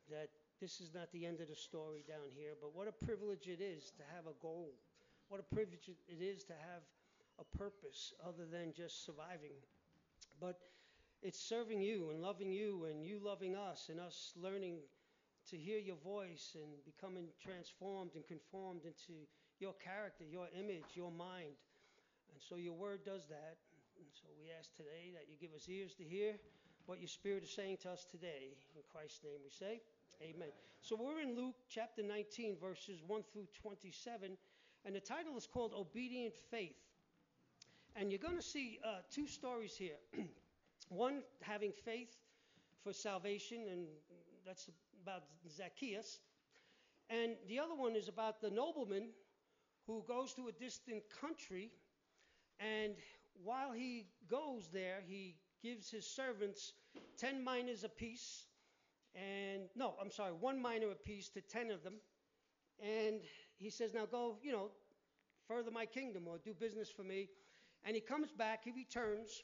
that this is not the end of the story down here, but what a privilege it is to have a goal. What a privilege it is to have a purpose other than just surviving. But it's serving you and you loving us and us learning to hear your voice and becoming transformed and conformed into your character, your image, your mind. And so your word does that. And so we ask today that you give us ears to hear what your Spirit is saying to us today. In Christ's name we say, amen. So we're in Luke chapter 19, verses 1 through 27. And the title is called Obedient Faith. And you're going to see two stories here. One, having faith for salvation, and that's about Zacchaeus. And the other one is about the nobleman who goes to a distant country. And while he goes there, he gives his servants 10 minas apiece. And, 1 mina apiece to 10 of them. And he says, now go, further my kingdom or do business for me. And he comes back, he returns.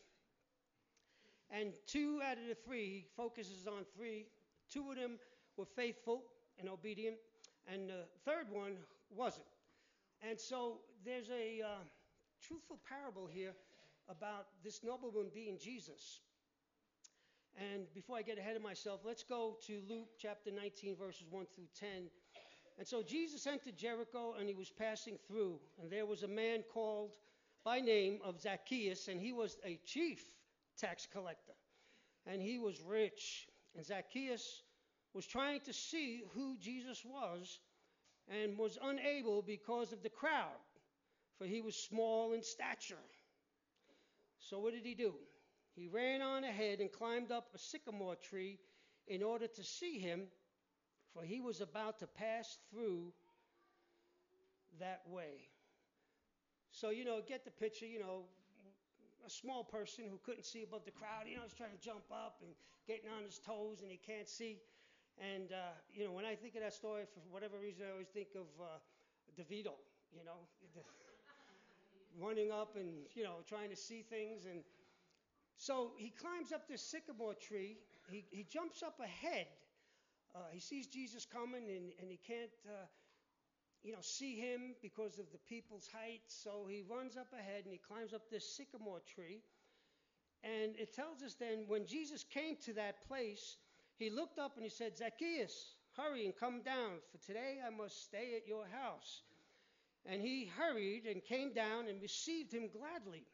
And 2 out of the 3, he focuses on 3. 2 of them were faithful and obedient. And the third one wasn't. And so there's a truthful parable here about this nobleman being Jesus. And before I get ahead of myself, let's go to Luke chapter 19, verses 1 through 10. And so Jesus entered Jericho, and he was passing through. And there was a man called by name of Zacchaeus, and he was a chief tax collector. And he was rich. And Zacchaeus was trying to see who Jesus was and was unable because of the crowd, for he was small in stature. So what did he do? He ran on ahead and climbed up a sycamore tree in order to see him, for he was about to pass through that way. So, get the picture, a small person who couldn't see above the crowd, is trying to jump up and getting on his toes and he can't see. And, when I think of that story, for whatever reason, I always think of DeVito, running up and, trying to see things. And so he climbs up this sycamore tree. He jumps up ahead. He sees Jesus coming and he can't, see him because of the people's height. So he runs up ahead and he climbs up this sycamore tree. And it tells us then when Jesus came to that place, he looked up and he said, Zacchaeus, hurry and come down, for today I must stay at your house. And he hurried and came down and received him gladly.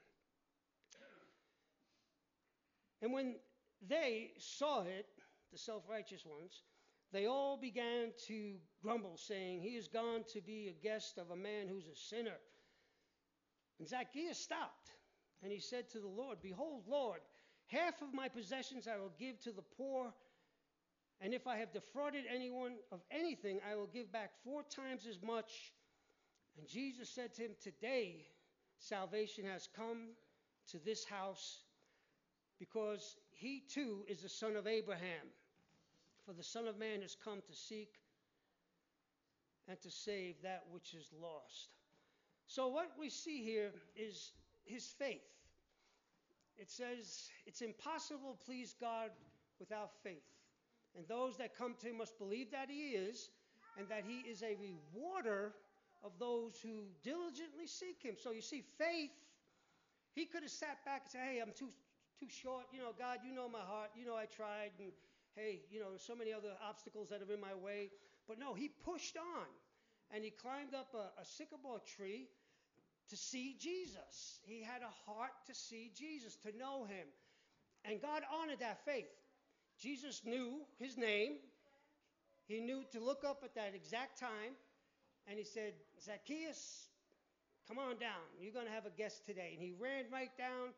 And when they saw it, the self-righteous ones, they all began to grumble, saying, he is gone to be a guest of a man who's a sinner. And Zacchaeus stopped, and he said to the Lord, behold, Lord, half of my possessions I will give to the poor, and if I have defrauded anyone of anything, I will give back 4 times as much. And Jesus said to him, today salvation has come to this house, because he too is the son of Abraham. For the Son of Man has come to seek and to save that which is lost. So what we see here is his faith. It says it's impossible to please God without faith. And those that come to him must believe that he is, and that he is a rewarder of those who diligently seek him. So you see, faith, he could have sat back and said, hey, I'm too short. God, you know my heart. I tried. And hey, there's so many other obstacles that are in my way. But no, he pushed on. And he climbed up a sycamore tree to see Jesus. He had a heart to see Jesus, to know him. And God honored that faith. Jesus knew his name. He knew to look up at that exact time. And he said, Zacchaeus, come on down. You're going to have a guest today. And he ran right down.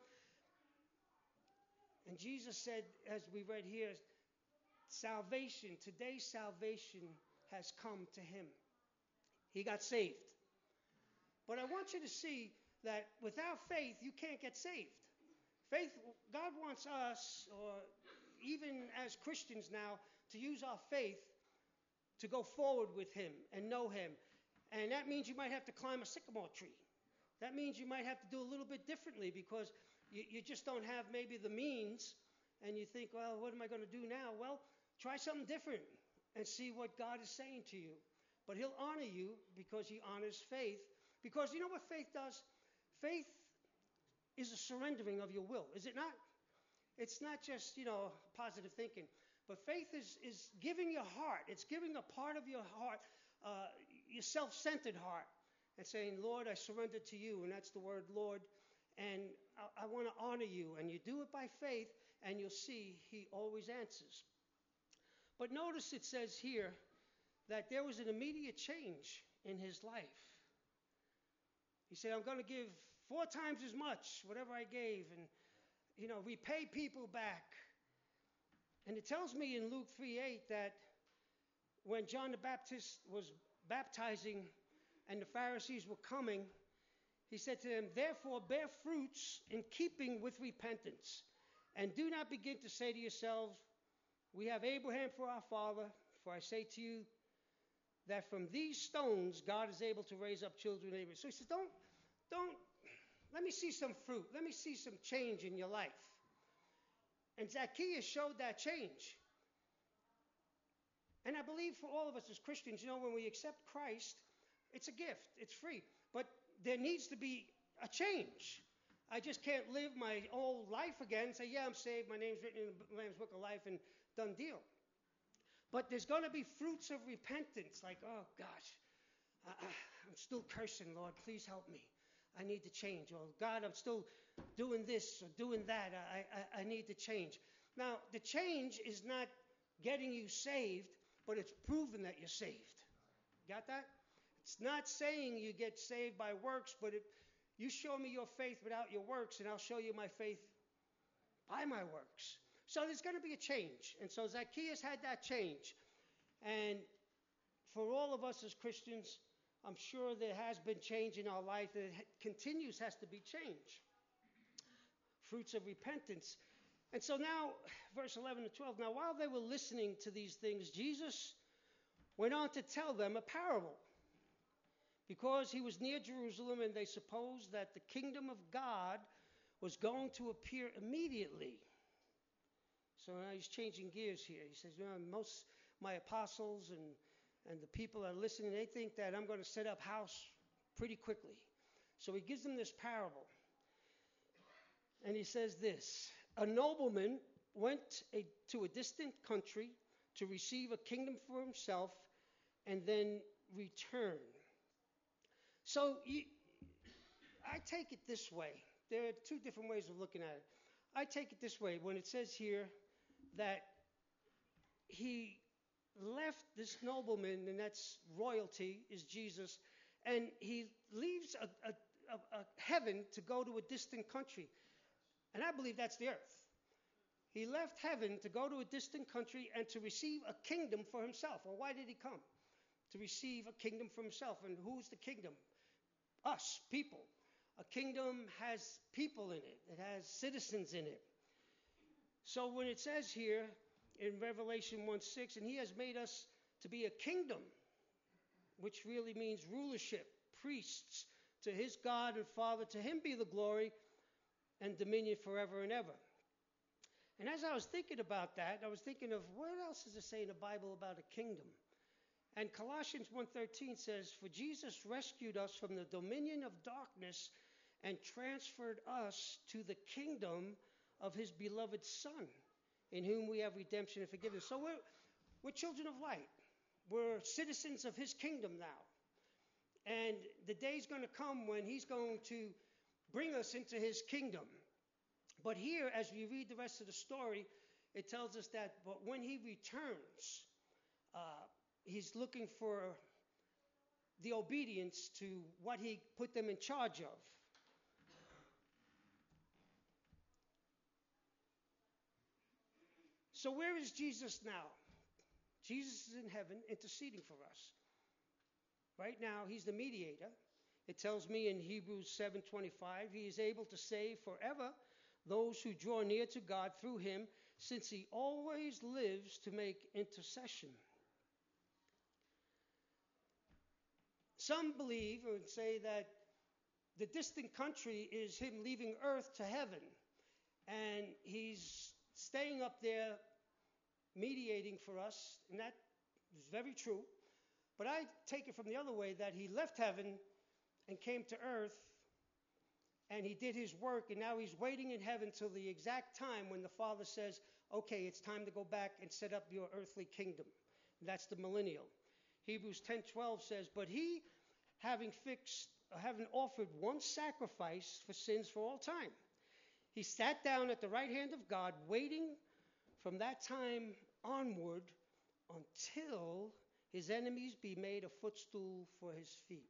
And Jesus said, as we read here, today's salvation has come to him. He got saved. But I want you to see that without faith, you can't get saved. Faith, God wants us, or even as Christians now, to use our faith to go forward with him and know him. And that means you might have to climb a sycamore tree. That means you might have to do a little bit differently because you just don't have maybe the means, and you think, well, what am I going to do now? Well, try something different. and see what God is saying to you. But he'll honor you because he honors faith. Because you know what faith does? Faith is a surrendering of your will, is it not? It's not just, positive thinking. But faith is giving your heart. It's giving a part of your heart, your self-centered heart, and saying, Lord, I surrender to you. And that's the word Lord. And I want to honor you. And you do it by faith, and you'll see he always answers. But notice it says here that there was an immediate change in his life. He said, I'm going to give 4 times as much, whatever I gave, and, repay people back. And it tells me in Luke 3:8 that when John the Baptist was baptizing and the Pharisees were coming, he said to them, therefore bear fruits in keeping with repentance, and do not begin to say to yourselves, we have Abraham for our father, for I say to you that from these stones God is able to raise up children of Abraham. So he says, don't, let me see some fruit. Let me see some change in your life. And Zacchaeus showed that change. And I believe for all of us as Christians, when we accept Christ, it's a gift. It's free. But there needs to be a change. I just can't live my old life again and say, yeah, I'm saved. My name's written in the Lamb's Book of Life and done deal. But there's going to be fruits of repentance. Like, oh, gosh, I'm still cursing, Lord. Please help me. I need to change. Or, God, I'm still doing this or doing that. I need to change. Now, the change is not getting you saved, but it's proving that you're saved. Got that? It's not saying you get saved by works, but you show me your faith without your works, and I'll show you my faith by my works. So there's going to be a change. And so Zacchaeus had that change. And for all of us as Christians, I'm sure there has been change in our life. It continues, has to be change. Fruits of repentance. And so now, verse 11 to 12, now while they were listening to these things, Jesus went on to tell them a parable. Because he was near Jerusalem and they supposed that the kingdom of God was going to appear immediately. So now he's changing gears here. He says, most my apostles and the people that are listening, they think that I'm going to set up house pretty quickly. So he gives them this parable. And he says this, a nobleman went to a distant country to receive a kingdom for himself and then return. So I take it this way. There are 2 different ways of looking at it. I take it this way. When it says here that he left this nobleman, and that's royalty, is Jesus, and he leaves a heaven to go to a distant country. And I believe that's the earth. He left heaven to go to a distant country and to receive a kingdom for himself. Well, why did he come? To receive a kingdom for himself. And who's the kingdom? Us, people. A kingdom has people in it. It has citizens in it. So when it says here in Revelation 1:6, and he has made us to be a kingdom, which really means rulership, priests, to his God and Father, to him be the glory and dominion forever and ever. And as I was thinking about that, I was thinking of what else does it say in the Bible about a kingdom? And Colossians 1:13 says, for Jesus rescued us from the dominion of darkness and transferred us to the kingdom of his beloved Son, in whom we have redemption and forgiveness. So we're children of light. We're citizens of his kingdom now. And the day's going to come when he's going to bring us into his kingdom. But here, as we read the rest of the story, it tells us that but when he returns, he's looking for the obedience to what he put them in charge of. So where is Jesus now? Jesus is in heaven interceding for us. Right now, he's the mediator. It tells me in Hebrews 7:25, he is able to save forever those who draw near to God through him, since he always lives to make intercession. Some believe and say that the distant country is him leaving earth to heaven, and he's staying up there mediating for us, and that It's very true. But I take it from the other way that he left heaven and came to earth and he did his work, and now he's waiting in heaven till the exact time when the Father says, okay, it's time to go back and set up your earthly kingdom. And that's the millennial. Hebrews 10:12 says, but he, having offered one sacrifice for sins for all time, he sat down at the right hand of God, waiting from that time onward until his enemies be made a footstool for his feet.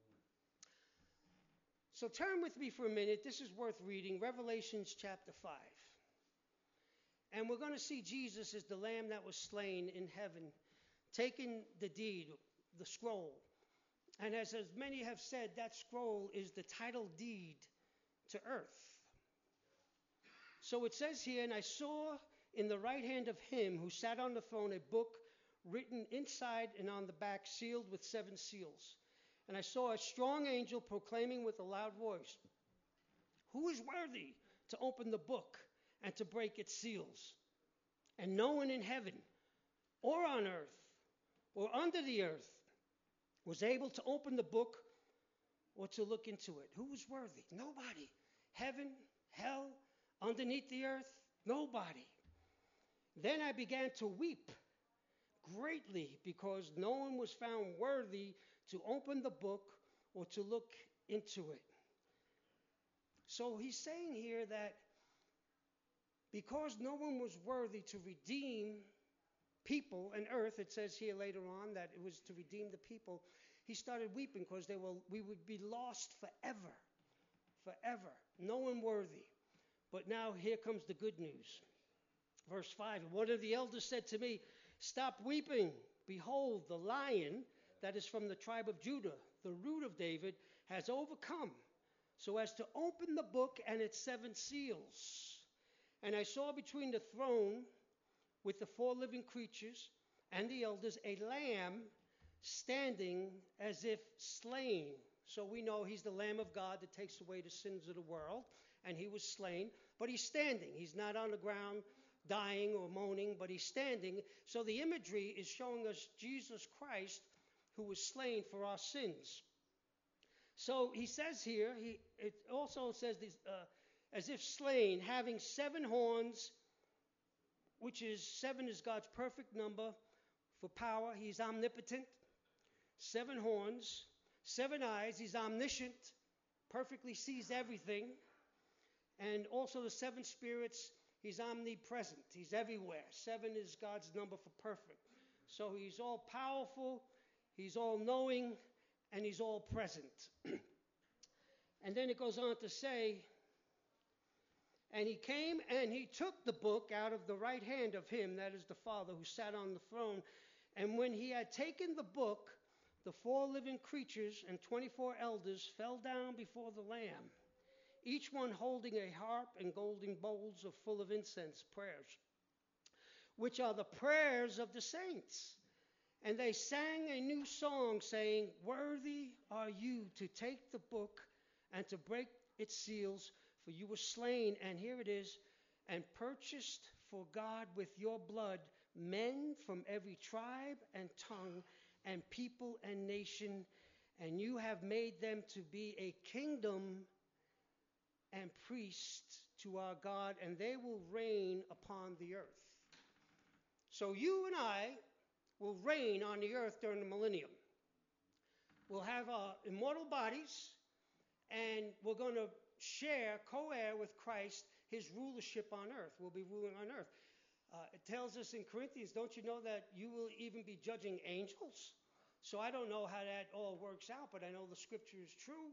So turn with me for a minute. This is worth reading. Revelations chapter 5. And we're going to see Jesus as the lamb that was slain in heaven, taking the deed, the scroll. And as many have said, that scroll is the title deed to earth. So it says here, and I saw in the right hand of him who sat on the throne a book written inside and on the back, sealed with 7 seals. And I saw a strong angel proclaiming with a loud voice, who is worthy to open the book and to break its seals? And no one in heaven or on earth or under the earth was able to open the book or to look into it. Who was worthy? Nobody. Heaven, hell, underneath the earth, nobody. Then I began to weep greatly because no one was found worthy to open the book or to look into it. So he's saying here that because no one was worthy to redeem people and earth, it says here later on that it was to redeem the people, he started weeping because we would be lost forever. Forever. No one worthy. But now here comes the good news. Verse 5, and one of the elders said to me, stop weeping. Behold, the Lion that is from the tribe of Judah, the Root of David, has overcome, so as to open the book and its 7 seals. And I saw between the throne with the 4 living creatures and the elders a lamb standing as if slain. So we know he's the Lamb of God that takes away the sins of the world, and he was slain. But he's standing. He's not on the ground dying or moaning, but he's standing. So the imagery is showing us Jesus Christ, who was slain for our sins. So he says here, it also says this, as if slain, having 7 horns, which is 7 is God's perfect number for power. He's omnipotent. 7 horns, 7 eyes. He's omniscient, perfectly sees everything. And also the 7 spirits. He's omnipresent. He's everywhere. 7 is God's number for perfect. So he's all powerful, he's all knowing, and he's all present. And then it goes on to say, and he came and he took the book out of the right hand of him, that is the Father, who sat on the throne. And when he had taken the book, the 4 living creatures and 24 elders fell down before the Lamb, each one holding a harp and golden bowls full of incense, prayers, which are the prayers of the saints. And they sang a new song, saying, worthy are you to take the book and to break its seals, for you were slain, and here it is, and purchased for God with your blood men from every tribe and tongue and people and nation, and you have made them to be a kingdom and priests to our God, and they will reign upon the earth. So you and I will reign on the earth during the millennium. We'll have our immortal bodies, and we're going to share, co-heir with Christ, his rulership on earth. We'll be ruling on earth. It tells us in Corinthians, don't you know that you will even be judging angels? So I don't know how that all works out, but I know the scripture is true.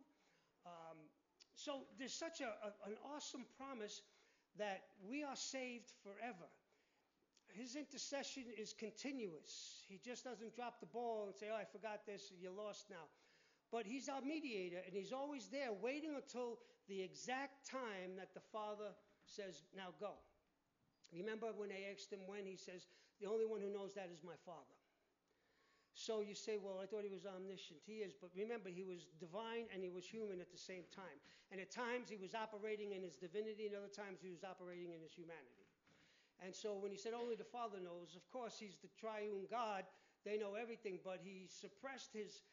So there's such an awesome promise that we are saved forever. His intercession is continuous. He just doesn't drop the ball and say, oh, I forgot this, you're lost now. But he's our mediator, and he's always there waiting until the exact time that the Father says, now go. Remember when they asked him when, he says, the only one who knows that is my Father. So you say, well, I thought he was omniscient. He is, but remember, he was divine and he was human at the same time. And at times he was operating in his divinity, and other times he was operating in his humanity. And so when he said only the Father knows, of course, he's the triune God they know everything, but he suppressed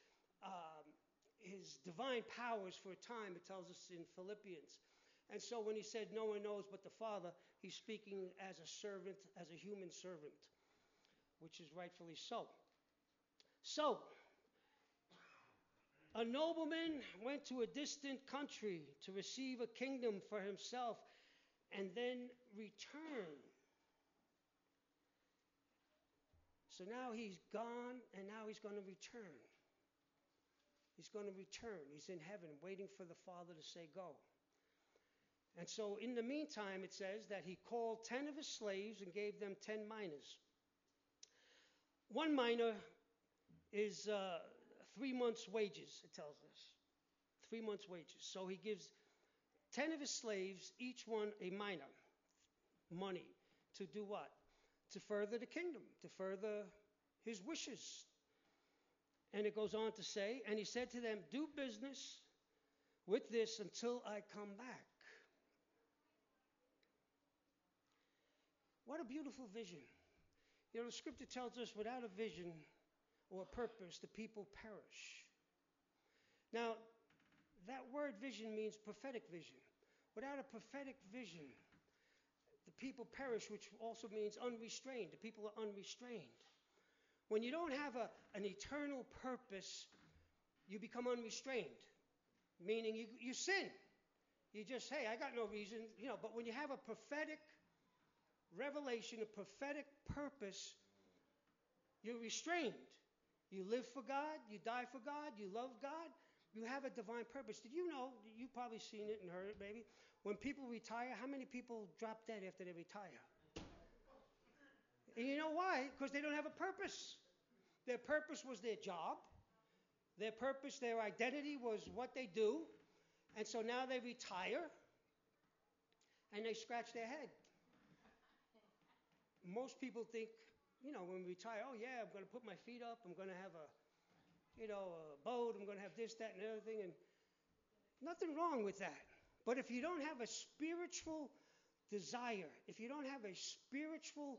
his divine powers for a time, it tells us in Philippians. And so when he said no one knows but the Father, he's speaking as a servant, as a human servant, which is rightfully so. So, a nobleman went to a distant country to receive a kingdom for himself and then return. So now he's gone and now he's going to return. He's going to return. He's in heaven waiting for the Father to say go. And so in the meantime, it says that he called 10 of his slaves and gave them 10 minas. 1 mina is 3 months' wages, it tells us. 3 months' wages. So he gives 10 of his slaves, each one a mina, money, to do what? To further the kingdom, to further his wishes. And it goes on to say, and he said to them, do business with this until I come back. What a beautiful vision. You know, the scripture tells us without a vision or a purpose, the people perish. Now, that word vision means prophetic vision. Without a prophetic vision, the people perish, which also means unrestrained. The people are unrestrained. When you don't have an eternal purpose, you become unrestrained, meaning you sin. You just, hey, I got no reason, but when you have a prophetic revelation, a prophetic purpose, you're restrained. You live for God, you die for God, you love God, you have a divine purpose. Did you know, you've probably seen it and heard it maybe, when people retire, how many people drop dead after they retire? And you know why? Because they don't have a purpose. Their purpose was their job. Their purpose, their identity was what they do. And so now they retire and they scratch their head. Most people think, when we retire, oh yeah, I'm going to put my feet up, I'm going to have a boat, I'm going to have this, that, and the other thing. And nothing wrong with that. But if you don't have a spiritual desire, if you don't have a spiritual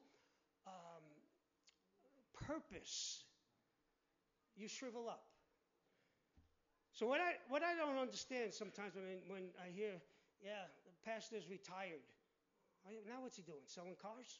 purpose, you shrivel up. So what I don't understand sometimes when I hear, yeah, the pastor's retired. Now what's he doing? Selling cars?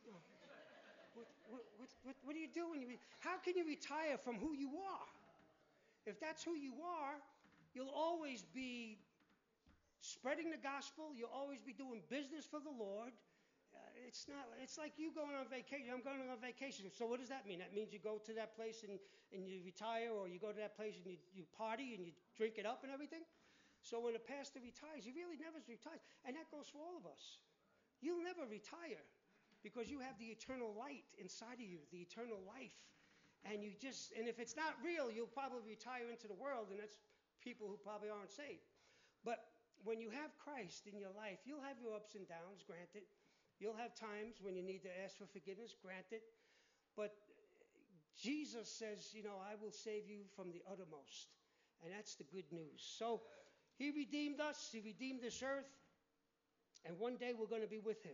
What do you do when how can you retire from who you are? If that's who you are, you'll always be spreading the gospel. You'll always be doing business for the Lord. It's like you going on vacation. I'm going on vacation. So what does that mean? That means you go to that place and you retire, or you go to that place and you party and you drink it up and everything. So when a pastor retires, he really never retires. And that goes for all of us. You'll never retire because you have the eternal light inside of you, the eternal life. And if it's not real, you'll probably retire into the world, and that's people who probably aren't saved. But when you have Christ in your life, you'll have your ups and downs, granted. You'll have times when you need to ask for forgiveness, granted. But Jesus says, I will save you from the uttermost. And that's the good news. So he redeemed us. He redeemed this earth. And one day we're going to be with him.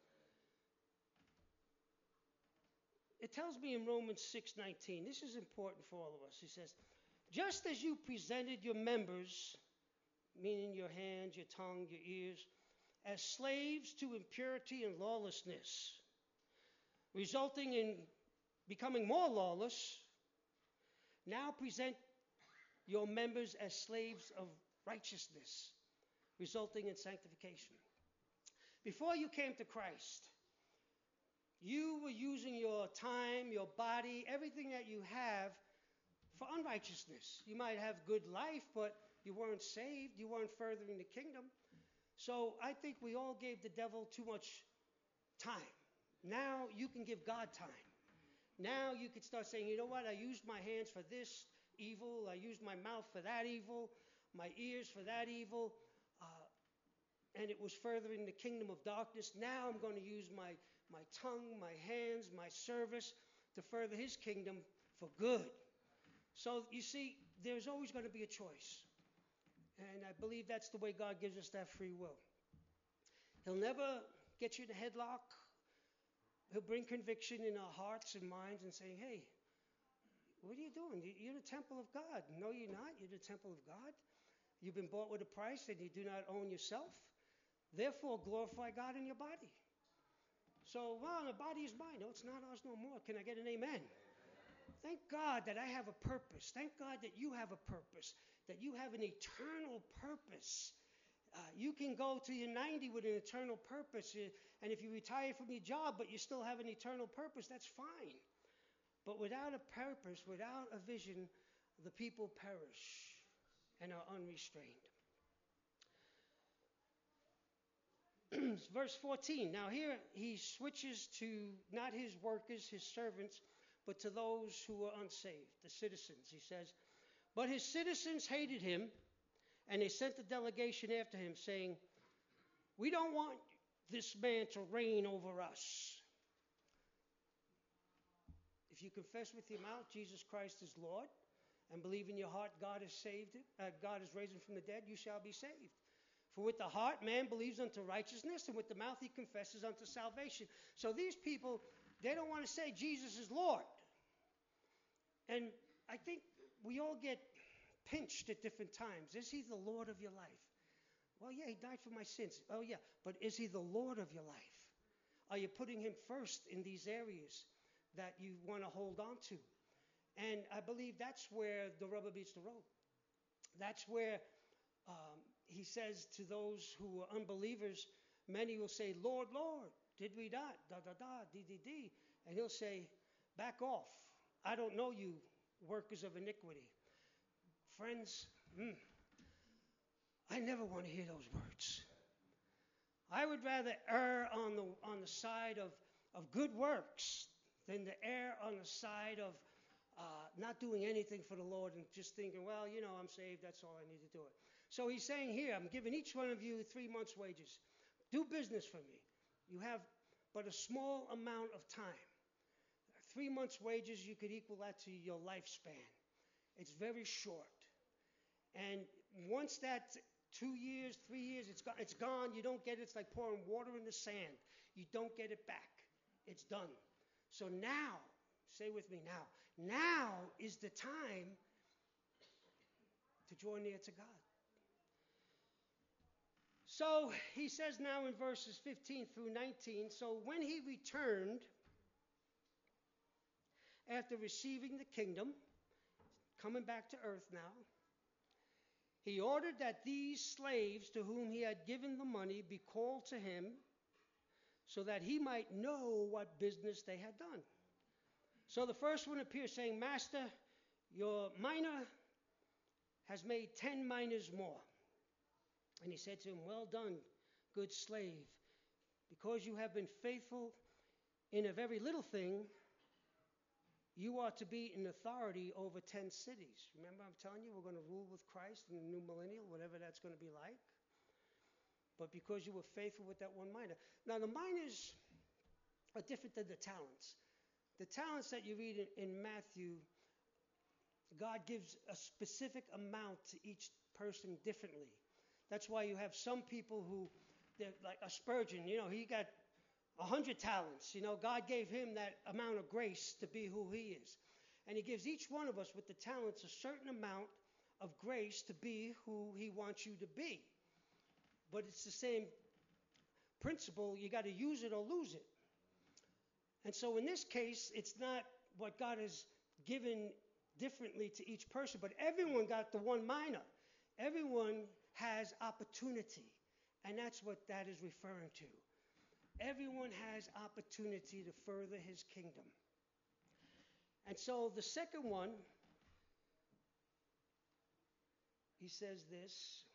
It tells me in Romans 6:19, this is important for all of us. He says, just as you presented your members, meaning your hands, your tongue, your ears, as slaves to impurity and lawlessness, resulting in becoming more lawless, now present your members as slaves of righteousness, resulting in sanctification. Before you came to Christ, you were using your time, your body, everything that you have for unrighteousness. You might have good life, but you weren't saved. You weren't furthering the kingdom. So I think we all gave the devil too much time. Now you can give God time. Now you can start saying, you know what, I used my hands for this evil. I used my mouth for that evil, my ears for that evil. And it was furthering the kingdom of darkness. Now I'm going to use my tongue, my hands, my service to further his kingdom for good. So you see, there's always going to be a choice. And I believe that's the way God gives us that free will. He'll never get you in a headlock. He'll bring conviction in our hearts and minds and say, hey, What are you doing? You're the temple of God. No, you're not. You're the temple of God. You've been bought with a price and you do not own yourself. Therefore, glorify God in your body. So, well, the body is mine. No, it's not ours no more. Can I get an amen? Thank God that I have a purpose. Thank God that you have a purpose, that you have an eternal purpose. You can go to your 90 with an eternal purpose. And if you retire from your job, but you still have an eternal purpose, that's fine. But without a purpose, without a vision, the people perish and are unrestrained. Verse 14. Now here he switches to not his workers, his servants, but to those who were unsaved, the citizens. He says, but his citizens hated him, and they sent a delegation after him, saying, we don't want this man to reign over us. If you confess with your mouth Jesus Christ is Lord, and believe in your heart God has raised him from the dead, you shall be saved. For with the heart man believes unto righteousness, and with the mouth he confesses unto salvation. So these people, they don't want to say Jesus is Lord. And I think we all get pinched at different times. Is he the Lord of your life? Well, yeah, he died for my sins. Oh, yeah, but is he the Lord of your life? Are you putting him first in these areas that you want to hold on to? And I believe that's where the rubber meets the road. That's where he says to those who are unbelievers, many will say, Lord, Lord, did we not? Da, da, da, dee, dee, dee. And he'll say, back off. I don't know you, workers of iniquity. Friends, I never want to hear those words. I would rather err on the side of good works than to err on the side of not doing anything for the Lord and just thinking, well, I'm saved, that's all I need to do it. So he's saying here, I'm giving each one of you 3 months' wages. Do business for me. You have but a small amount of time. 3 months' wages, you could equal that to your lifespan. It's very short. And once that 2 years, 3 years, it's gone. You don't get it. It's like pouring water in the sand. You don't get it back. It's done. So now, say with me now. Now is the time to draw near to God. So he says now in verses 15 through 19, so when he returned after receiving the kingdom, coming back to earth now, he ordered that these slaves to whom he had given the money be called to him so that he might know what business they had done. So the first one appears saying, Master, your mina has made 10 minas more. And he said to him, well done, good slave. Because you have been faithful in a very little thing, you are to be in authority over 10 cities. Remember, I'm telling you, we're going to rule with Christ in the new millennial, whatever that's going to be like. But because you were faithful with that one mina. Now, the minas are different than the talents. The talents that you read in Matthew, God gives a specific amount to each person differently. That's why you have some people who, they're like a Spurgeon, he got 100 talents. God gave him that amount of grace to be who he is. And he gives each one of us with the talents a certain amount of grace to be who he wants you to be. But it's the same principle. You got to use it or lose it. And so in this case, it's not what God has given differently to each person, but everyone got the one mina. Everyone has opportunity. And that's what that is referring to. Everyone has opportunity to further his kingdom. And so the second one, he says this.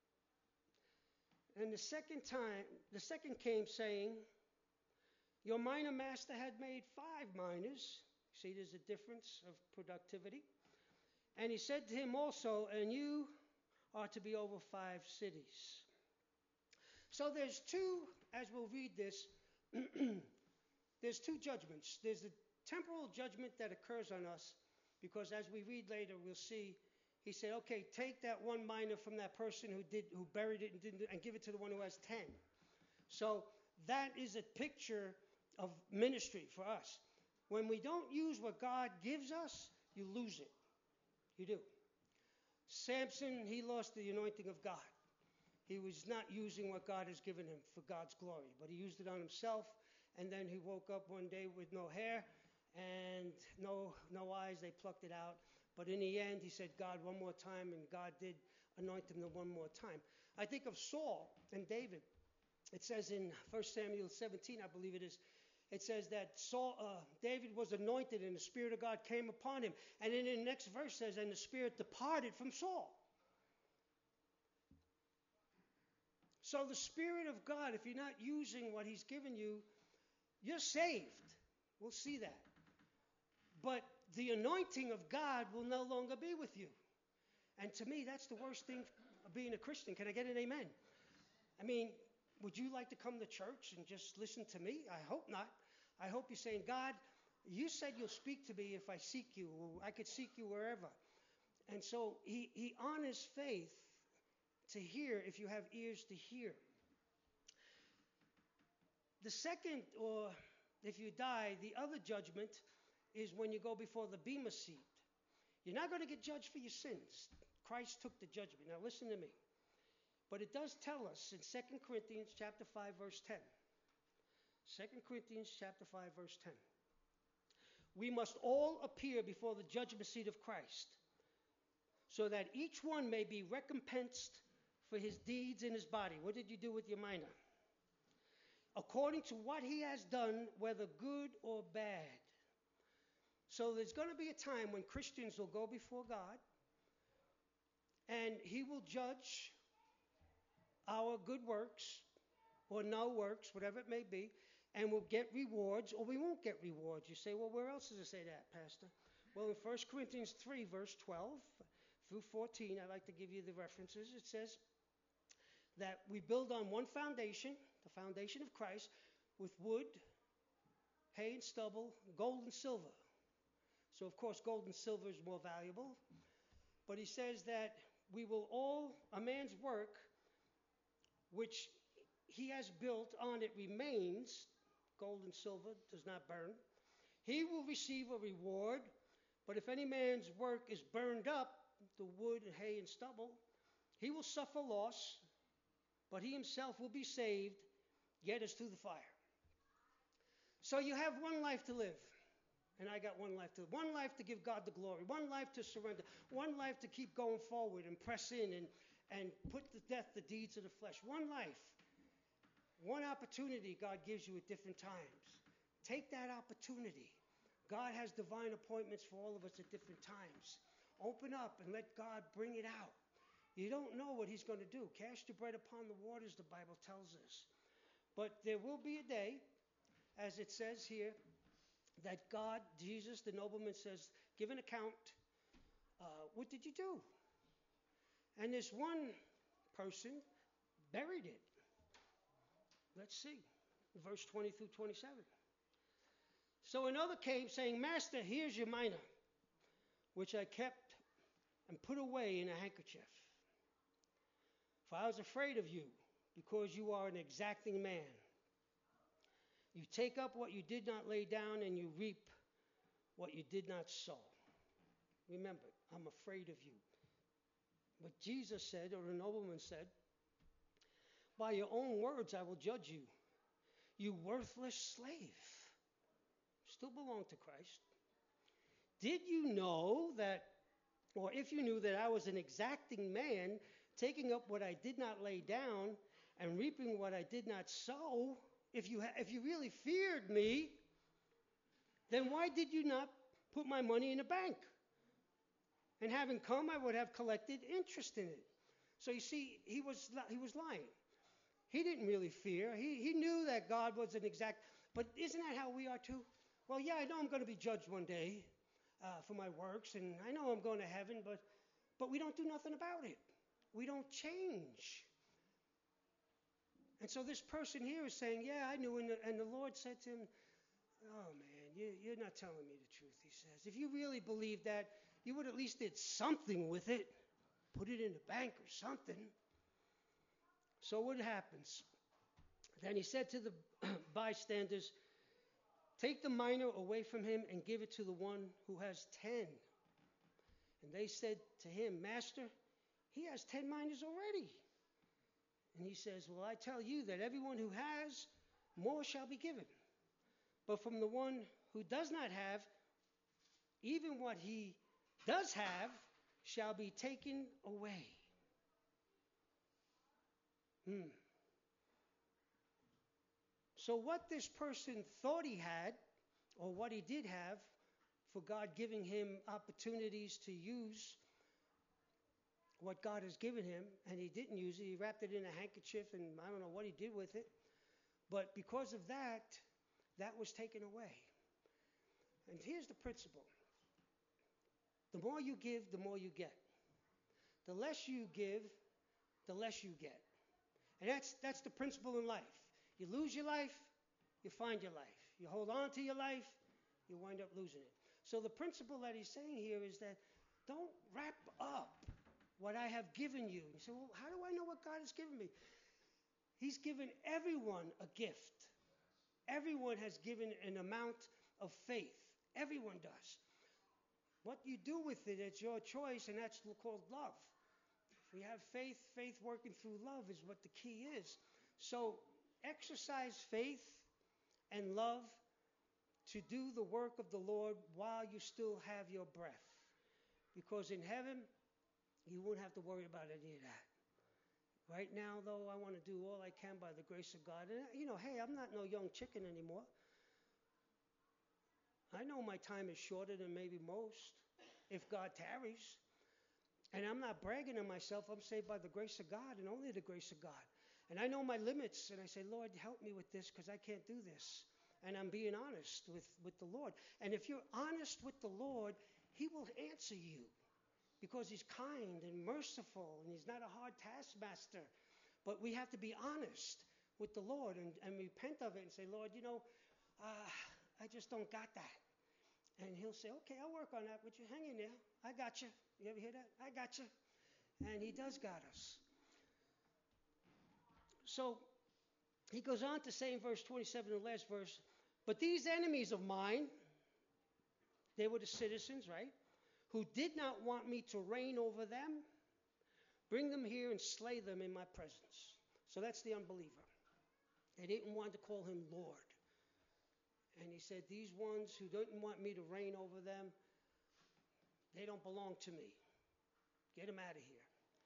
And the second came saying, your mina master had made 5 minas. See, there's a difference of productivity. And he said to him also, and you are to be over 5 cities. So there's 2, as we'll read this, there's 2 judgments. There's the temporal judgment that occurs on us, because as we read later, we'll see, he said, okay, take that 1 mina from that person who buried it and didn't, and give it to the one who has 10. So that is a picture of ministry for us. When we don't use what God gives us, you lose it. You do. Samson, he lost the anointing of God. He was not using what God has given him for God's glory, but he used it on himself, and then he woke up one day with no hair and no eyes. They plucked it out. But in the end, he said, God, one more time, and God did anoint him the one more time. I think of Saul and David. It says in 1 Samuel 17, I believe it is, it says that David was anointed and the Spirit of God came upon him. And then in the next verse says, and the Spirit departed from Saul. So the Spirit of God, if you're not using what he's given you, you're saved. We'll see that. But the anointing of God will no longer be with you. And to me, that's the worst thing of being a Christian. Can I get an amen? I mean, would you like to come to church and just listen to me? I hope not. I hope you're saying, God, you said you'll speak to me if I seek you. Or I could seek you wherever. And so he honors faith to hear if you have ears to hear. The second, or if you die, the other judgment is when you go before the Bema seat. You're not going to get judged for your sins. Christ took the judgment. Now listen to me. But it does tell us in 2 Corinthians chapter 5, verse 10. 2 Corinthians chapter 5, verse 10. We must all appear before the judgment seat of Christ, so that each one may be recompensed for his deeds in his body. What did you do with your minor? According to what he has done, whether good or bad. So there's going to be a time when Christians will go before God, and he will judge our good works or no works, whatever it may be, and we'll get rewards or we won't get rewards. You say, well, where else does it say that, Pastor? Well, in 1 Corinthians 3, verse 12 through 14, I'd like to give you the references. It says that we build on one foundation, the foundation of Christ, with wood, hay and stubble, gold and silver. So, of course, gold and silver is more valuable. But he says that we will all, a man's work, which he has built on it remains, gold and silver, does not burn. He will receive a reward. But if any man's work is burned up, the wood, hay, and stubble, he will suffer loss, but he himself will be saved, yet as through the fire. So you have one life to live. And I got one life to live. One life to give God the glory. One life to surrender. One life to keep going forward and press in and put to death the deeds of the flesh. One life. One opportunity God gives you at different times. Take that opportunity. God has divine appointments for all of us at different times. Open up and let God bring it out. You don't know what he's going to do. Cast your bread upon the waters, the Bible tells us. But there will be a day, as it says here, that God, Jesus, the nobleman says, give an account. What did you do? And this one person buried it. Let's see. Verse 20 through 27. So another came saying, Master, here's your mina, which I kept and put away in a handkerchief. For I was afraid of you, because you are an exacting man. You take up what you did not lay down, and you reap what you did not sow. Remember, I'm afraid of you. But Jesus said, or the nobleman said, by your own words I will judge you, you worthless slave. Still belong to Christ. Did you know that, or if you knew that I was an exacting man, taking up what I did not lay down and reaping what I did not sow, if you really feared me, then why did you not put my money in a bank? And having come, I would have collected interest in it. So you see, he was lying. He didn't really fear. He knew that God was an exact. But isn't that how we are too? Well, yeah, I know I'm going to be judged one day for my works, and I know I'm going to heaven, but we don't do nothing about it. We don't change. And so this person here is saying, yeah, I knew. And the Lord said to him, oh, man, you're not telling me the truth, he says. If you really believed that, you would at least did something with it. Put it in the bank or something. So what happens? Then he said to the bystanders, take the mina away from him and give it to the one who has 10. And they said to him, Master, he has 10 minas already. And he says, well, I tell you that everyone who has, more shall be given. But from the one who does not have, even what he does have shall be taken away. So what this person thought he had, or what he did have, for God giving him opportunities to use what God has given him, and he didn't use it. He wrapped it in a handkerchief, and I don't know what he did with it. But because of that, that was taken away. And here's the principle. The more you give, the more you get. The less you give, the less you get. And that's the principle in life. You lose your life, you find your life. You hold on to your life, you wind up losing it. So the principle that he's saying here is that don't wrap up what I have given you. You say, well, how do I know what God has given me? He's given everyone a gift. Everyone has given an amount of faith. Everyone does. What you do with it, it's your choice, and that's called love. If we have faith, faith working through love is what the key is. So exercise faith and love to do the work of the Lord while you still have your breath. Because in heaven, you won't have to worry about any of that. Right now, though, I want to do all I can by the grace of God. And, hey, I'm not no young chicken anymore. I know my time is shorter than maybe most, if God tarries. And I'm not bragging on myself. I'm saved by the grace of God and only the grace of God. And I know my limits, and I say, Lord, help me with this because I can't do this. And I'm being honest with the Lord. And if you're honest with the Lord, he will answer you because he's kind and merciful, and he's not a hard taskmaster. But we have to be honest with the Lord and repent of it and say, Lord, I just don't got that. And he'll say, okay, I'll work on that with you. Hang in there. I got you. You ever hear that? I got you. And he does got us. So he goes on to say in verse 27, the last verse, but these enemies of mine, they were the citizens, right, who did not want me to reign over them, bring them here and slay them in my presence. So that's the unbeliever. They didn't want to call him Lord. And he said, these ones who didn't want me to reign over them, they don't belong to me. Get them out of here.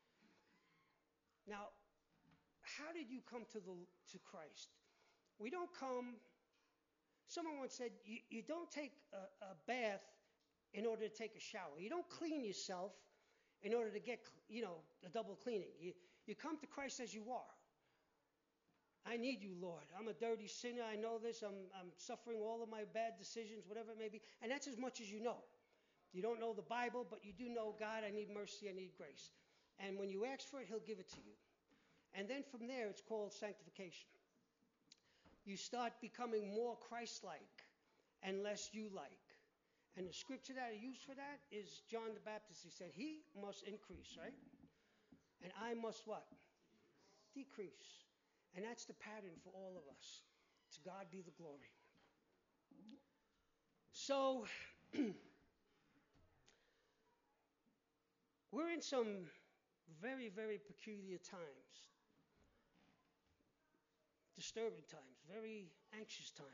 Now, how did you come to Christ? We don't come, someone once said, you don't take a bath in order to take a shower. You don't clean yourself in order to get, a double cleaning. You come to Christ as you are. I need you, Lord. I'm a dirty sinner. I know this. I'm suffering all of my bad decisions, whatever it may be. And that's as much as you know. You don't know the Bible, but you do know, God, I need mercy, I need grace. And when you ask for it, he'll give it to you. And then from there, it's called sanctification. You start becoming more Christ-like and less you-like. And the scripture that I use for that is John the Baptist. He said, he must increase, right? And I must what? Decrease. And that's the pattern for all of us. To God be the glory. So, we're in some very, very peculiar times. Disturbing times. Very anxious times.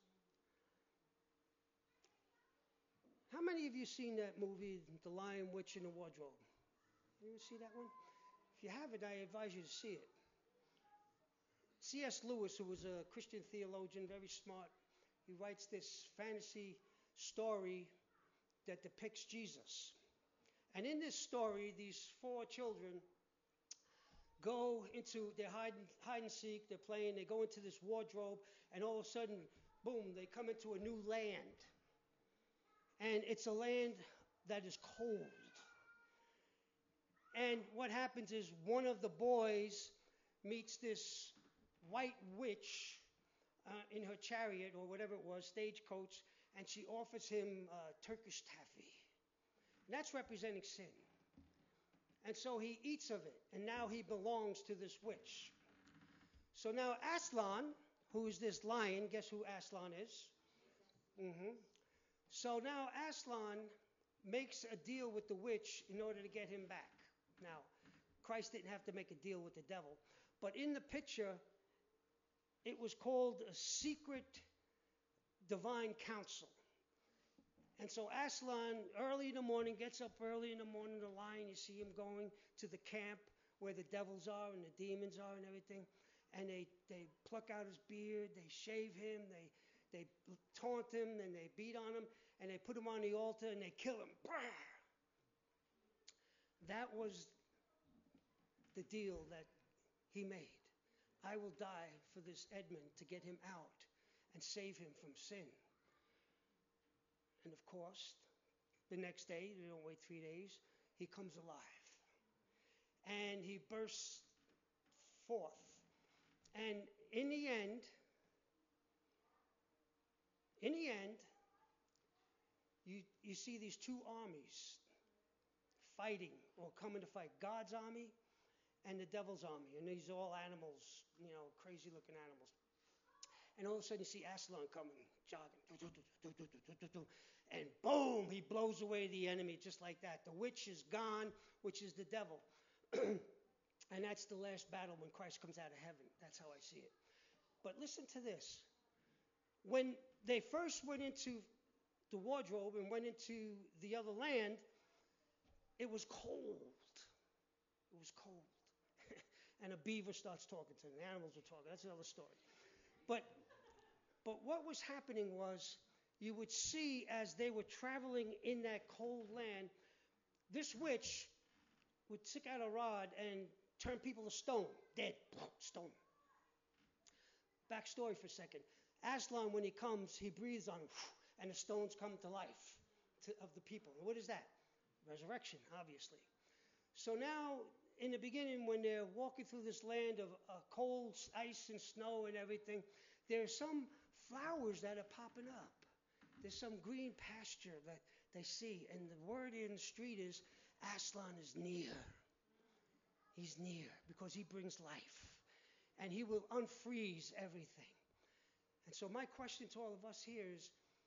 How many of you seen that movie, The Lion, Witch, and the Wardrobe? You ever see that one? If you haven't, I advise you to see it. C.S. Lewis, who was a Christian theologian, very smart, he writes this fantasy story that depicts Jesus. And in this story, these 4 children go into, they're hide and seek, they're playing, they go into this wardrobe, and all of a sudden, boom, they come into a new land. And it's a land that is cold. And what happens is one of the boys meets this white witch in her chariot or whatever it was, stagecoach, and she offers him Turkish taffy. And that's representing sin. And so he eats of it, and now he belongs to this witch. So now Aslan, who is this lion, guess who Aslan is? So now Aslan makes a deal with the witch in order to get him back. Now, Christ didn't have to make a deal with the devil, but in the picture, it was called a secret divine council. And so Aslan, early in the morning, gets up early in the morning, the lion, you see him going to the camp where the devils are and the demons are and everything. And they pluck out his beard, they shave him, they taunt him, and they beat on him, and they put him on the altar, and they kill him. That was the deal that he made. I will die for this Edmund to get him out and save him from sin. And of course, the next day, they don't wait 3 days, he comes alive. And he bursts forth. And in the end, you see these two armies fighting or coming to fight. God's army and the devil's army. And these are all animals, crazy looking animals. And all of a sudden you see Aslan coming, jogging. And boom, he blows away the enemy just like that. The witch is gone, which is the devil. And that's the last battle when Christ comes out of heaven. That's how I see it. But listen to this. When they first went into the wardrobe and went into the other land, it was cold. It was cold. And a beaver starts talking to them. The animals are talking. That's another story. But what was happening was you would see as they were traveling in that cold land, this witch would stick out a rod and turn people to stone. Dead. Stone. Backstory for a second. Aslan, when he comes, he breathes on them, and the stones come to life of the people. And what is that? Resurrection, obviously. So now, in the beginning, when they're walking through this land of cold ice and snow and everything, there's some flowers that are popping up. There's some green pasture that they see. And the word in the street is, Aslan is near. He's near because he brings life. And he will unfreeze everything. And so my question to all of us here is,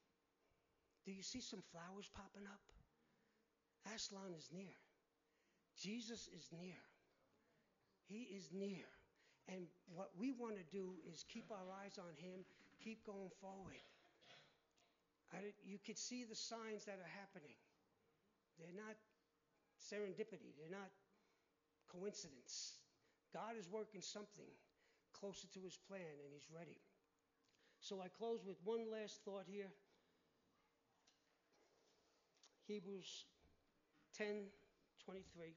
do you see some flowers popping up? Aslan is near. Jesus is near. He is near. And what we want to do is keep our eyes on him, keep going forward. You could see the signs that are happening. They're not serendipity. They're not coincidence. God is working something closer to his plan, and he's ready. So I close with one last thought here. Hebrews 10:23.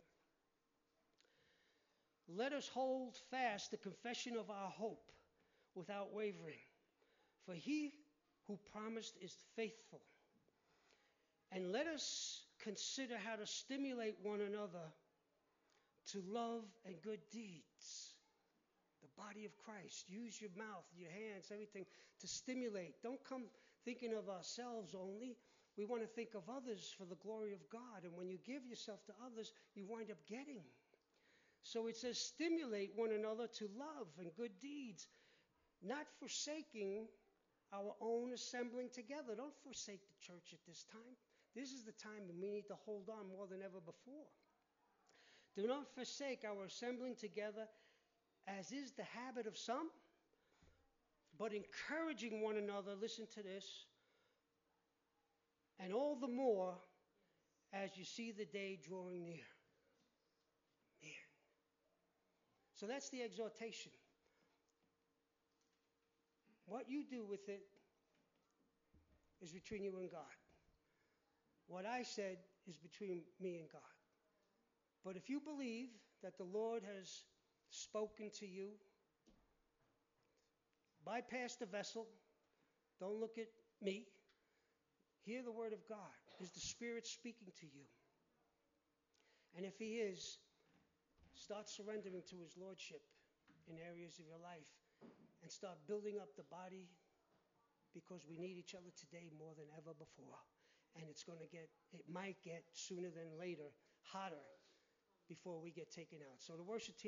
Let us hold fast the confession of our hope without wavering, for he who promised is faithful. And let us consider how to stimulate one another to love and good deeds. The body of Christ. Use your mouth, your hands, everything to stimulate. Don't come thinking of ourselves only. We want to think of others for the glory of God. And when you give yourself to others, you wind up getting. So it says stimulate one another to love and good deeds, not forsaking our own assembling together. Don't forsake the church at this time. This is the time when we need to hold on more than ever before. Do not forsake our assembling together, as is the habit of some, but encouraging one another, listen to this, and all the more as you see the day drawing near. Man. So that's the exhortation. What you do with it is between you and God. What I said is between me and God. But if you believe that the Lord has spoken to you, bypass the vessel, don't look at me, hear the word of God. Is the Spirit speaking to you? And if he is, start surrendering to his lordship in areas of your life and start building up the body, because we need each other today more than ever before. And it might get sooner than later hotter before we get taken out. So the worship team